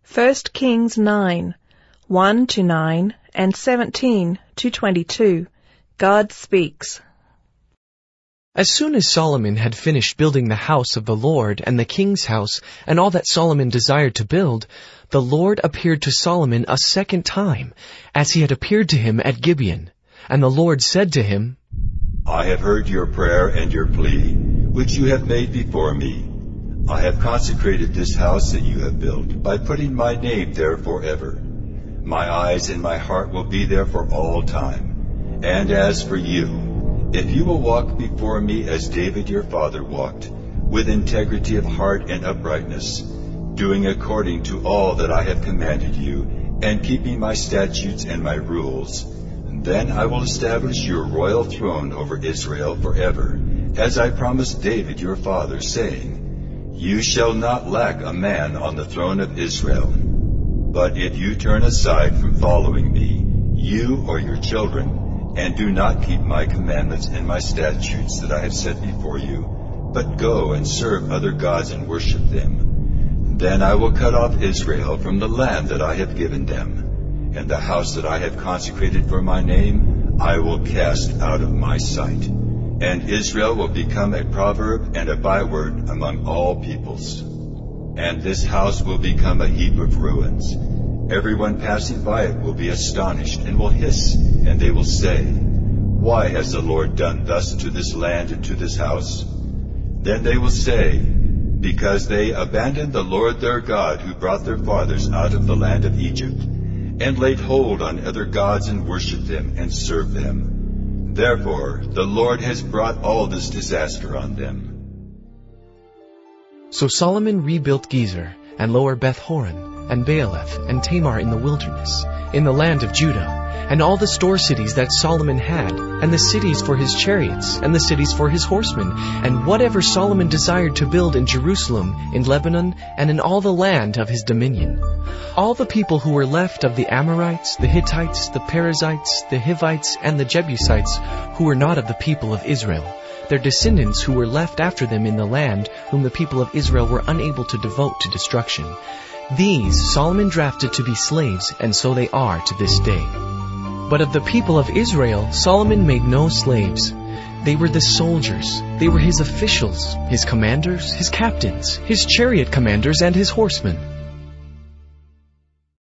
1 Kings 9, 1-9 and 17-22. God speaks. As soon as Solomon had finished building the house of the Lord and the king's house and all that Solomon desired to build, the Lord appeared to Solomon a second time, as he had appeared to him at Gibeon. And the Lord said to him, I have heard your prayer and your plea, which you have made before me. I have consecrated this house that you have built by putting my name there forever. My eyes and my heart will be there for all time. And as for you, if you will walk before me as David your father walked, with integrity of heart and uprightness, doing according to all that I have commanded you, and keeping my statutes and my rules, then I will establish your royal throne over Israel forever, as I promised David your father, saying, You shall not lack a man on the throne of Israel. But if you turn aside from following me, you or your children, and do not keep my commandments and my statutes that I have set before you, but go and serve other gods and worship them, then I will cut off Israel from the land that I have given them, and the house that I have consecrated for my name I will cast out of my sight. And Israel will become a proverb and a byword among all peoples. And this house will become a heap of ruins. Everyone passing by it will be astonished and will hiss, and they will say, Why has the Lord done thus to this land and to this house? Then they will say, Because they abandoned the Lord their God who brought their fathers out of the land of Egypt, and laid hold on other gods and worshipped them and served them. Therefore, the Lord has brought all this disaster on them. So Solomon rebuilt Gezer, and Lower Beth-horon, and Baaleth, and Tamar in the wilderness, in the land of Judah, and all the store cities that Solomon had, and the cities for his chariots, and the cities for his horsemen, and whatever Solomon desired to build in Jerusalem, in Lebanon, and in all the land of his dominion. All the people who were left of the Amorites, the Hittites, the Perizzites, the Hivites, and the Jebusites, who were not of the people of Israel, their descendants who were left after them in the land, whom the people of Israel were unable to devote to destruction. These Solomon drafted to be slaves, and so they are to this day. But of the people of Israel, Solomon made no slaves. They were the soldiers. They were his officials, his commanders, his captains, his chariot commanders, and his horsemen.